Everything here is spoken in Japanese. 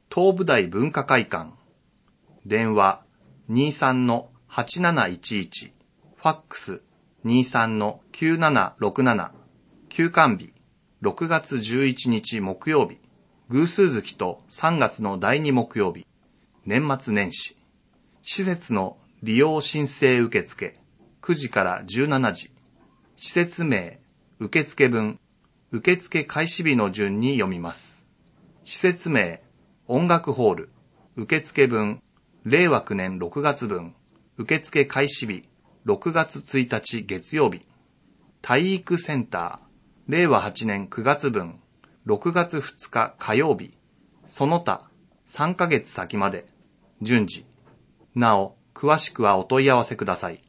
東武大文化会館。電話23-8711。ファックス23-9767。休館日6月11日木曜日。偶数月と3月の第2木曜日。年末年始。施設の利用申請受付。9時から17時。施設名、受付分、受付開始日の順に読みます。施設名、音楽ホール、受付分、令和9年6月分、受付開始日、6月1日月曜日。体育センター、令和8年9月分、6月2日火曜日。その他、3ヶ月先まで、順次。なお、詳しくはお問い合わせください。